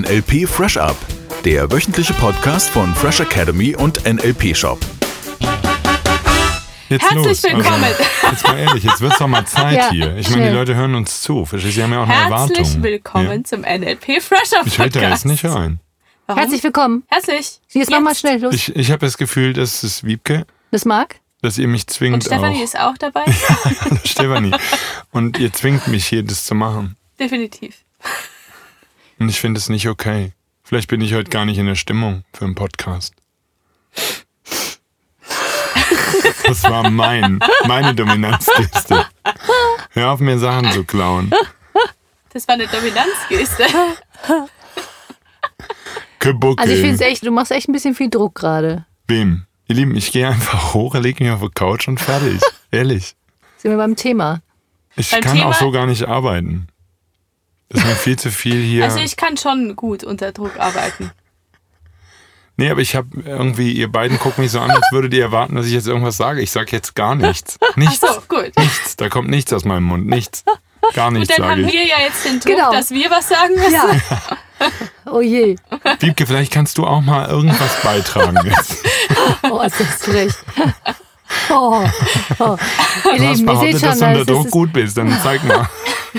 NLP Fresh Up, der wöchentliche Podcast von Fresh Academy und NLP Shop. Jetzt Herzlich willkommen. Also, jetzt mal ehrlich, jetzt wird es doch mal Zeit hier. Ich meine, die Leute hören uns zu. Verstehst du, sie haben ja auch eine Erwartung. Herzlich willkommen zum NLP Fresh Up Podcast. Ich will da jetzt nicht rein. Warum? Herzlich willkommen. Herzlich. Jetzt mach mal schnell los. Ich habe das Gefühl, dass es Wiebke, Das mag? dass ihr mich zwingt Und Stefanie auch. ist auch dabei? Hallo Stefanie. Und ihr zwingt mich hier, das zu machen. Definitiv. Und ich finde es nicht okay. Vielleicht bin ich heute gar nicht in der Stimmung für einen Podcast. Das war meine Dominanzgeste. Hör auf, mir Sachen zu klauen. Das war eine Dominanzgeste. Kebuckel. Also ich finde es echt, du machst echt ein bisschen viel Druck gerade. Wem? Ihr Lieben, ich gehe einfach hoch, lege mich auf die Couch und fertig. Ehrlich. Sind wir beim Thema. Ich Beim kann Thema- auch so gar nicht arbeiten. Das ist mir viel zu viel hier. Also ich kann schon gut unter Druck arbeiten. Nee, aber ich habe irgendwie, ihr beiden guckt mich so an, als würdet ihr erwarten, dass ich jetzt irgendwas sage. Ich sage jetzt gar nichts. Nichts. Ach so, gut. Nichts. Da kommt nichts aus meinem Mund. Nichts. Gar Gut, nichts dann sage haben ich. wir ja jetzt den Druck, Genau. dass wir was sagen müssen. Ja. Oh je. Wiebke, vielleicht kannst du auch mal irgendwas beitragen jetzt. Oh, ist das frech. Oh. Ihr Du hast Lieben, ihr seht behauptet, dass schon, du unter das Druck ist, gut bist. Dann zeig mal.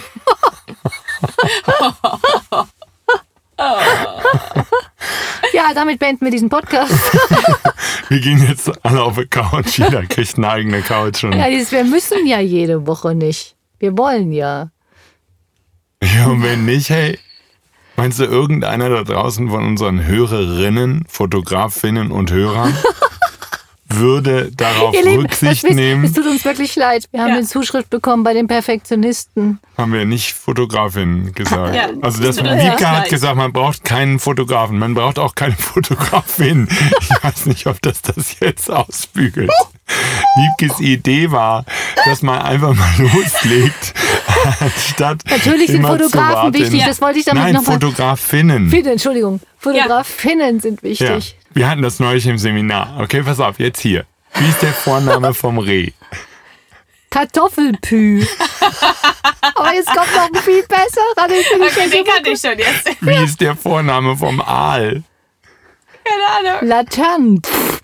ja, damit beenden wir diesen Podcast. Wir gehen jetzt alle auf die Couch. Jeder kriegt eine eigene Couch. Und, Ja, wir müssen ja jede Woche nicht. Wir wollen ja. ja, und wenn nicht, hey, meinst du, irgendeiner da draußen von unseren Hörerinnen, Fotografinnen und Hörern würde darauf Ihr Lieben, Rücksicht es nehmen? tut uns wirklich leid. Wir haben Ja. eine Zuschrift bekommen bei den Perfektionisten. Haben wir nicht Fotografin gesagt. Ja, Also das tut uns Wiebke hat leid. gesagt, man braucht keinen Fotografen, man braucht auch keine Fotografin. Ich weiß nicht, ob das jetzt ausbügelt. Wiebkes Idee war, dass man einfach mal loslegt, anstatt Natürlich sind immer zu Fotografen warten. wichtig, das wollte ich damit Nein, nochmal... Fotografinnen. Entschuldigung, Fotografinnen sind Ja, wichtig. wir hatten das neulich im Seminar. Okay, pass auf, jetzt hier. Wie ist der Vorname vom Reh? Kartoffelpü. Aber jetzt kommt noch ein viel besserer. Okay, den kann ich schon jetzt. Wie ist der Vorname vom Aal? Keine Ahnung. Latent.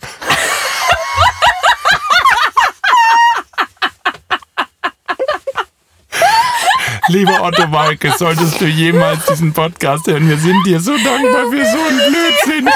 Lieber Otto Walke, solltest du jemals diesen Podcast hören, wir sind dir so dankbar für so einen Blödsinn.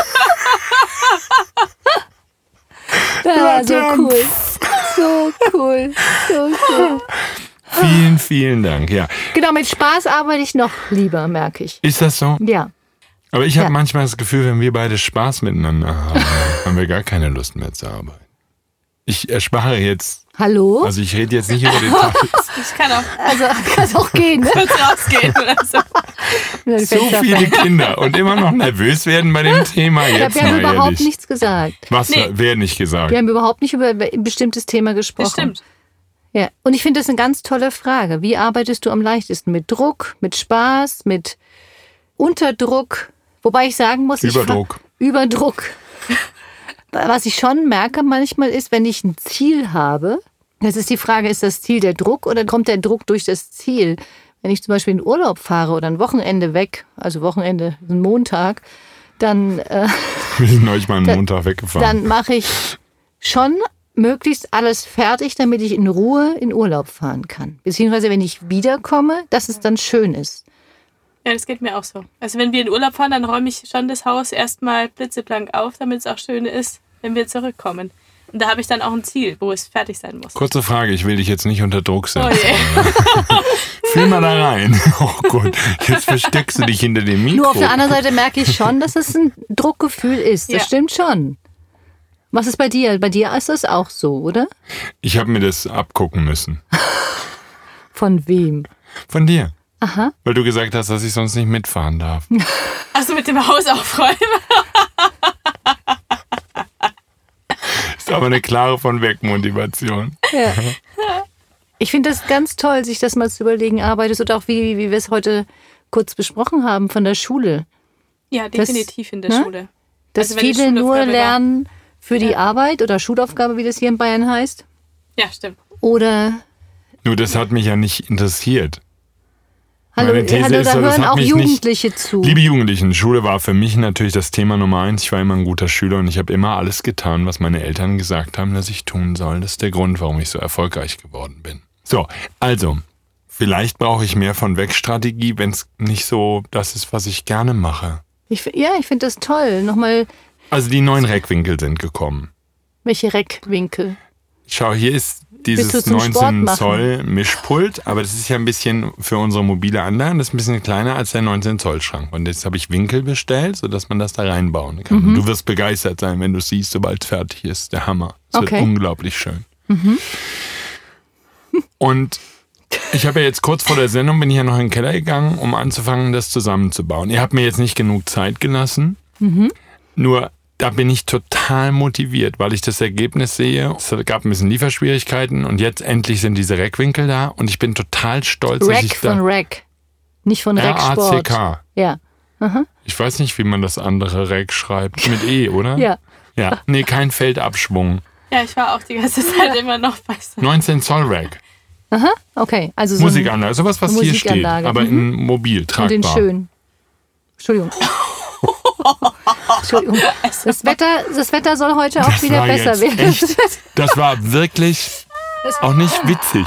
Das war so Latent. cool. So cool. So cool. Vielen, vielen Dank. Ja, Genau, mit Spaß arbeite ich noch lieber, merke ich. ist das so? Ja. Aber ich habe Ja. manchmal das Gefühl, wenn wir beide Spaß miteinander haben, haben wir gar keine Lust mehr zu arbeiten. Ich erspare jetzt, Hallo? also ich rede jetzt nicht über Details. Ich kann auch Also, kann auch gehen, ne? kurz rausgehen oder so. So viele Kinder und immer noch nervös werden bei dem Thema. Ja, Jetzt wir haben mal überhaupt ehrlich. nichts gesagt. Was Nee. wer nicht gesagt? Wir haben überhaupt nicht über ein bestimmtes Thema gesprochen. Das stimmt. Ja. Und ich finde das eine ganz tolle Frage. Wie arbeitest du am leichtesten? Mit Druck, mit Spaß, mit Unterdruck? Wobei ich sagen muss, Überdruck. Überdruck. Was ich schon merke manchmal ist, wenn ich ein Ziel habe, das ist die Frage, ist das Ziel der Druck oder kommt der Druck durch das Ziel? Wenn ich zum Beispiel in Urlaub fahre oder ein Wochenende weg, also Wochenende, ein Montag, dann Wir sind neulich mal einen Montag weggefahren. dann mache ich schon möglichst alles fertig, damit ich in Ruhe in Urlaub fahren kann. Beziehungsweise, wenn ich wiederkomme, dass es dann schön ist. Ja, das geht mir auch so. Also wenn wir in Urlaub fahren, dann räume ich schon das Haus erstmal blitzeblank auf, damit es auch schön ist, wenn wir zurückkommen. Und da habe ich dann auch ein Ziel, wo es fertig sein muss. Kurze Frage, ich will dich jetzt nicht unter Druck Oh setzen. je. Fühl mal da rein. Oh Gott, jetzt versteckst du dich hinter dem Mikro. Nur auf der anderen Seite merke ich schon, dass es ein Druckgefühl ist. Das Ja. stimmt schon. Was ist bei dir? Bei dir ist das auch so, oder? Ich habe mir das abgucken müssen. Von wem? Von dir. Aha. Weil du gesagt hast, dass ich sonst nicht mitfahren darf. Also mit dem Haus aufräumen. Ist aber eine klare von weg Motivation. Ja. Ich finde das ganz toll, sich das mal zu überlegen, arbeitest oder auch wie wir es heute kurz besprochen haben von der Schule. Ja, definitiv in der ne? Schule. Dass Also wenn die viele nur Schulaufgabe lernen für die Ja. Arbeit oder Schulaufgabe, wie das hier in Bayern heißt. Ja, stimmt. Oder Nur das hat mich ja nicht interessiert. Hallo, Meine These da ist so, das hören hat auch mich Jugendliche zu. Liebe Jugendlichen, Schule war für mich natürlich das Thema Nummer 1. Ich war immer ein guter Schüler und ich habe immer alles getan, was meine Eltern gesagt haben, dass ich tun soll. Das ist der Grund, warum ich so erfolgreich geworden bin. So, also, vielleicht brauche ich mehr von Weg-Strategie, wenn es nicht so das ist, was ich gerne mache. Ich finde das toll. Nochmal, Also die neuen Reckwinkel sind gekommen. welche Reckwinkel? Schau, hier ist Willst du dieses zum Sport 19 machen? Zoll Mischpult, aber das ist ja ein bisschen für unsere mobile Anlage, das ist ein bisschen kleiner als der 19 Zoll Schrank. Und jetzt habe ich Winkel bestellt, sodass man das da reinbauen kann. Und du wirst begeistert sein, wenn du siehst, sobald es fertig ist. Der Hammer. Es wird unglaublich schön. Und ich habe ja jetzt kurz vor der Sendung, bin ich ja noch in den Keller gegangen, um anzufangen, das zusammenzubauen. Ihr habt mir jetzt nicht genug Zeit gelassen. Nur da bin ich total motiviert, weil ich das Ergebnis sehe. Es gab ein bisschen Lieferschwierigkeiten und jetzt endlich sind diese Reckwinkel da und ich bin total stolz, dass Rack ich da... von Rack. Nicht von Racksport. R-A-C-K. Ja. Ich weiß nicht, wie man das andere Rack schreibt. Mit E, oder? Ja. Ja. Nee, kein Feldabschwung. Ja, ich war auch die ganze Zeit immer noch bei so. 19 Zoll Rack. Okay, also so Musikanlage, sowas, was hier steht. Musikanlage. Aber in mobil, und tragbar. den schön. Entschuldigung. Entschuldigung. Das Wetter soll heute auch Das wieder war besser jetzt werden. echt- Das war wirklich auch nicht witzig.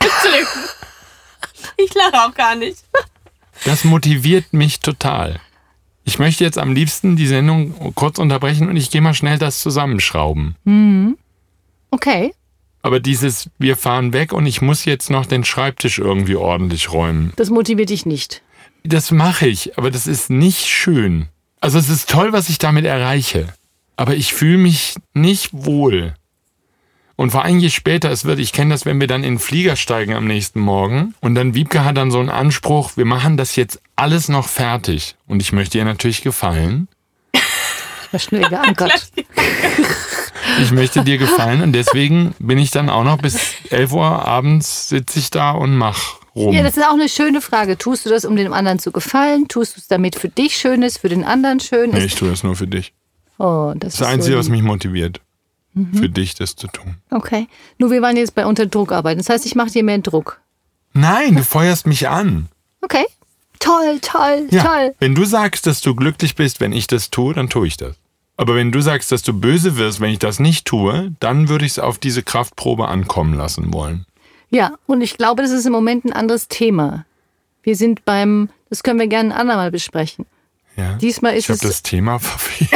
Ich lache auch gar nicht. Das motiviert mich total. Ich möchte jetzt am liebsten die Sendung kurz unterbrechen und ich gehe mal schnell das zusammenschrauben. Okay. Aber dieses, wir fahren weg und ich muss jetzt noch den Schreibtisch irgendwie ordentlich räumen. Das motiviert dich nicht. Das mache ich, aber das ist nicht schön. Also es ist toll, was ich damit erreiche. Aber ich fühle mich nicht wohl. Und vor allem je später es wird, ich kenne das, wenn wir dann in den Flieger steigen am nächsten Morgen und dann Wiebke hat dann so einen Anspruch, wir machen das jetzt alles noch fertig. Und ich möchte ihr natürlich gefallen. War schnell geankert. Ich möchte dir gefallen und deswegen bin ich dann auch noch bis 11 Uhr abends sitze ich da und mach rum. Ja, das ist auch eine schöne Frage. Tust du das, um dem anderen zu gefallen? Tust du es, damit für dich schön ist, für den anderen schön Nee, ist? ich tue das nur für dich. Oh, Das ist das Einzige, was mich motiviert. Für dich das zu tun. Okay. Nur wir waren jetzt bei unter Druck arbeiten. Das heißt, ich mache dir mehr Druck. Nein, du feuerst mich an. Okay. Toll, toll, Ja, toll. wenn du sagst, dass du glücklich bist, wenn ich das tue, dann tue ich das. Aber wenn du sagst, dass du böse wirst, wenn ich das nicht tue, dann würde ich es auf diese Kraftprobe ankommen lassen wollen. Ja, und ich glaube, das ist im Moment ein anderes Thema. Wir sind das können wir gerne ein andermal besprechen. Ja? Diesmal ist Ich habe es- das Thema verfehlt.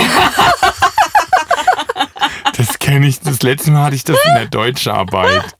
Das kenne ich. Das letzte Mal hatte ich das in der Deutscharbeit.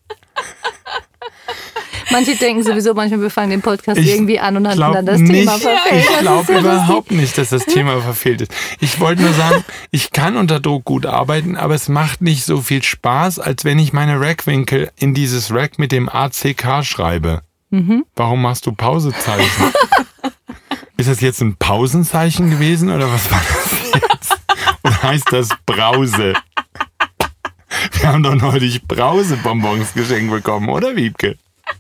Manche denken sowieso, manchmal wir fangen den Podcast Ich irgendwie an und hatten glaub dann das nicht, Thema verfehlt. Ich glaube überhaupt nicht, dass das Thema verfehlt ist. Ich wollte nur sagen, ich kann unter Druck gut arbeiten, aber es macht nicht so viel Spaß, als wenn ich meine Rackwinkel in dieses Rack mit dem ACK schreibe. Warum machst du Pausezeichen? Ist das jetzt ein Pausenzeichen gewesen oder was war das jetzt? Oder heißt das Brause? Wir haben doch neulich Brausebonbons geschenkt bekommen, oder Wiebke?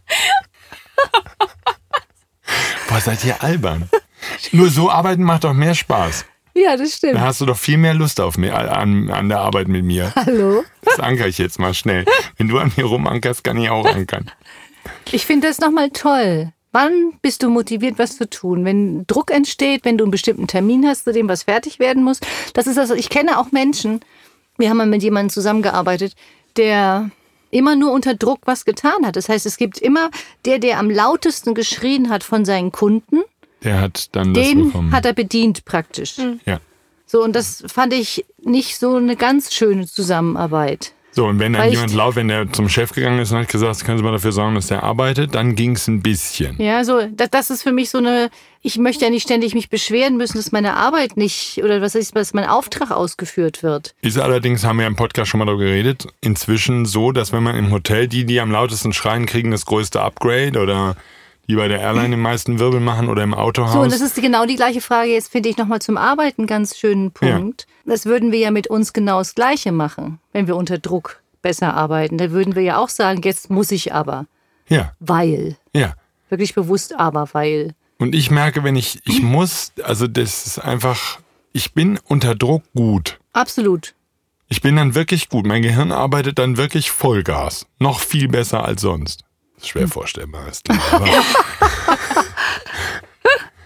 Boah, seid ihr albern. Nur so arbeiten macht doch mehr Spaß. Ja, das stimmt. Da hast du doch viel mehr Lust auf mir, an der Arbeit mit mir. Hallo? Das ankere ich jetzt mal schnell. Wenn du an mir rumankerst, kann ich auch ankern. Ich finde das nochmal toll. Wann bist du motiviert, was zu tun? Wenn Druck entsteht, wenn du einen bestimmten Termin hast, zu dem was fertig werden muss. Das ist also, ich kenne auch Menschen, wir haben mal mit jemandem zusammengearbeitet, der immer nur unter Druck was getan hat. Das heißt, es gibt immer der am lautesten geschrien hat von seinen Kunden, Der hat dann das den bekommen. hat er bedient praktisch. Ja. So, und das fand ich nicht so eine ganz schöne Zusammenarbeit. So, und wenn dann Weil jemand laut, wenn der zum Chef gegangen ist und hat gesagt, können Sie mal dafür sorgen, dass der arbeitet, dann ging es ein bisschen. Ja, so, das ist für mich so eine, ich möchte ja nicht ständig mich beschweren müssen, dass meine Arbeit nicht, oder dass mein Auftrag ausgeführt wird. Ist allerdings, haben wir im Podcast schon mal darüber geredet, inzwischen so, dass wenn man im Hotel, die am lautesten schreien, kriegen das größte Upgrade oder die bei der Airline den meisten Wirbel machen oder im Autohaus. So, und das ist genau die gleiche Frage, jetzt finde ich nochmal zum Arbeiten einen ganz schönen Punkt. Das würden wir ja mit uns genau das Gleiche machen, wenn wir unter Druck besser arbeiten. Da würden wir ja auch sagen, jetzt muss ich aber, Ja, weil. ja. Wirklich bewusst aber, weil. Und ich merke, wenn ich muss, also das ist einfach, ich bin unter Druck gut. Absolut. Ich bin dann wirklich gut. Mein Gehirn arbeitet dann wirklich Vollgas. Noch viel besser als sonst. Das ist schwer vorstellbar. Das Ding, aber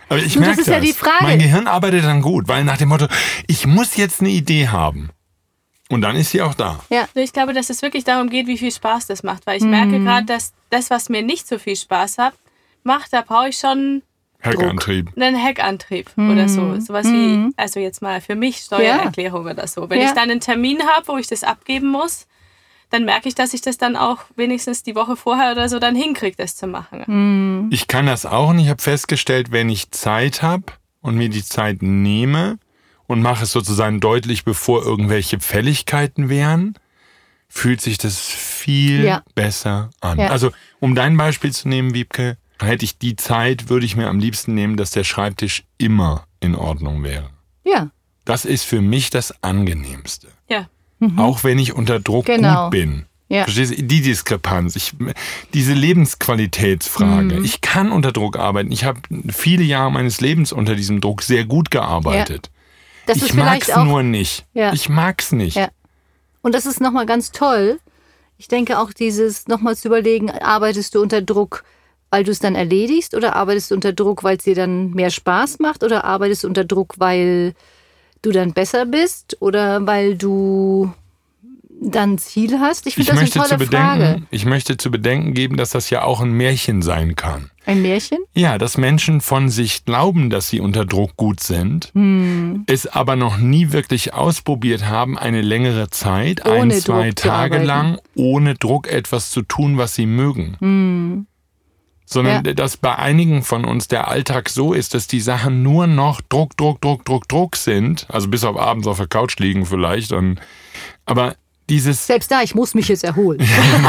Aber ich Nur merke das ist ja die Frage. Mein Gehirn arbeitet dann gut, weil nach dem Motto, ich muss jetzt eine Idee haben. Und dann ist sie auch da. Ja. Ich glaube, dass es wirklich darum geht, wie viel Spaß das macht. Weil ich merke gerade, dass das, was mir nicht so viel Spaß macht, da brauche ich schon Heckantrieb. einen Heckantrieb oder so. Sowas wie, also jetzt mal für mich Steuererklärung oder so. Wenn ich dann einen Termin habe, wo ich das abgeben muss, dann merke ich, dass ich das dann auch wenigstens die Woche vorher oder so dann hinkriege, das zu machen. Ich kann das auch und ich habe festgestellt, wenn ich Zeit habe und mir die Zeit nehme und mache es sozusagen deutlich, bevor irgendwelche Fälligkeiten wären, fühlt sich das viel besser an. Ja. Also, um dein Beispiel zu nehmen, Wiebke, hätte ich die Zeit, würde ich mir am liebsten nehmen, dass der Schreibtisch immer in Ordnung wäre. Ja. Das ist für mich das Angenehmste. Ja. Auch wenn ich unter Druck gut bin. Ja. Verstehst du? Die Diskrepanz, diese Lebensqualitätsfrage. Ich kann unter Druck arbeiten. Ich habe viele Jahre meines Lebens unter diesem Druck sehr gut gearbeitet. Das Ich ist mag's vielleicht auch, nur nicht. Ja. Ich mag's nicht. Ja. Und das ist nochmal ganz toll. Ich denke auch dieses nochmal zu überlegen, arbeitest du unter Druck, weil du es dann erledigst, oder arbeitest du unter Druck, weil es dir dann mehr Spaß macht, oder arbeitest du unter Druck, weil du dann besser bist oder weil du dann ein Ziel hast? Ich finde das eine tolle Frage. Ich möchte zu bedenken geben, dass das ja auch ein Märchen sein kann. Ein Märchen? Ja, dass Menschen von sich glauben, dass sie unter Druck gut sind, es aber noch nie wirklich ausprobiert haben, eine längere Zeit, Ohne 1, 2 Druck zu Tage arbeiten. lang, ohne Druck etwas zu tun, was sie mögen. Sondern dass bei einigen von uns der Alltag so ist, dass die Sachen nur noch Druck sind. Also bis auf abends auf der Couch liegen vielleicht. Aber dieses... Selbst da, ich muss mich jetzt erholen.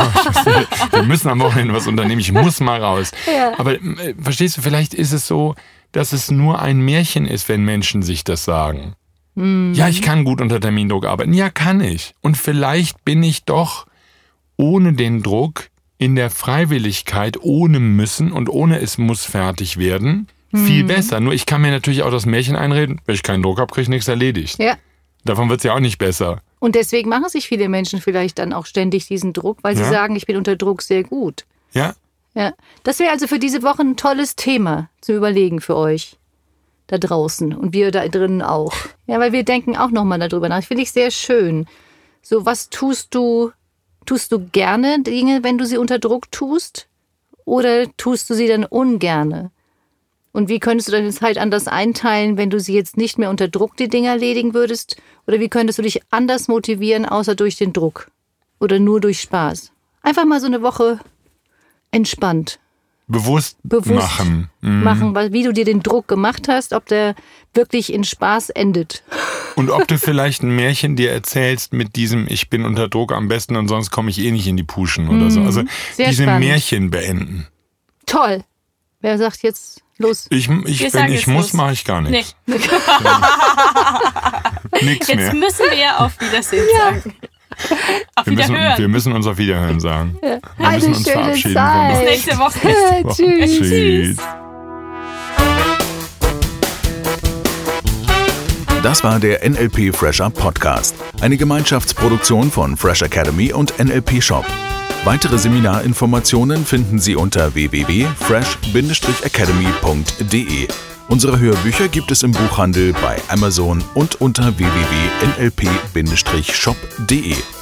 Wir müssen am Wochenende was unternehmen, ich muss mal raus. Ja. Aber verstehst du, vielleicht ist es so, dass es nur ein Märchen ist, wenn Menschen sich das sagen. Ja, ich kann gut unter Termindruck arbeiten. Ja, kann ich. Und vielleicht bin ich doch ohne den Druck in der Freiwilligkeit, ohne müssen und ohne es muss fertig werden, viel besser. Nur ich kann mir natürlich auch das Märchen einreden, wenn ich keinen Druck habe, kriege ich nichts erledigt. Ja. Davon wird es ja auch nicht besser. Und deswegen machen sich viele Menschen vielleicht dann auch ständig diesen Druck, weil sie sagen, ich bin unter Druck sehr gut. Ja? Ja. Das wäre also für diese Woche ein tolles Thema zu überlegen für euch da draußen und wir da drinnen auch. Ja, weil wir denken auch nochmal darüber nach. Finde ich sehr schön. So, was tust du? Tust du gerne Dinge, wenn du sie unter Druck tust? Oder tust du sie dann ungerne? Und wie könntest du deine Zeit anders einteilen, wenn du sie jetzt nicht mehr unter Druck die Dinge erledigen würdest? Oder wie könntest du dich anders motivieren, außer durch den Druck? Oder nur durch Spaß? Einfach mal so eine Woche entspannt. Bewusst machen. Machen, weil wie du dir den Druck gemacht hast, ob der wirklich in Spaß endet. Und ob du vielleicht ein Märchen dir erzählst mit diesem Ich bin unter Druck am besten und sonst komme ich eh nicht in die Puschen oder so. Also Sehr diese spannend. Märchen beenden. Toll. Wer sagt jetzt los? sagen Ich jetzt muss, los. mache ich gar nichts. Nee. Nichts Jetzt mehr. müssen wir ja auf Wiedersehen sagen. Auf Wiederhören. Wir müssen uns auf Wiederhören sagen. Wir Eine müssen uns schöne verabschieden. Zeit. Von Bis nächste Woche. Tschüss. Tschüss. Das war der NLP Fresher Podcast, eine Gemeinschaftsproduktion von Fresh Academy und NLP Shop. Weitere Seminarinformationen finden Sie unter www.fresh-academy.de. Unsere Hörbücher gibt es im Buchhandel, bei Amazon und unter www.nlp-shop.de.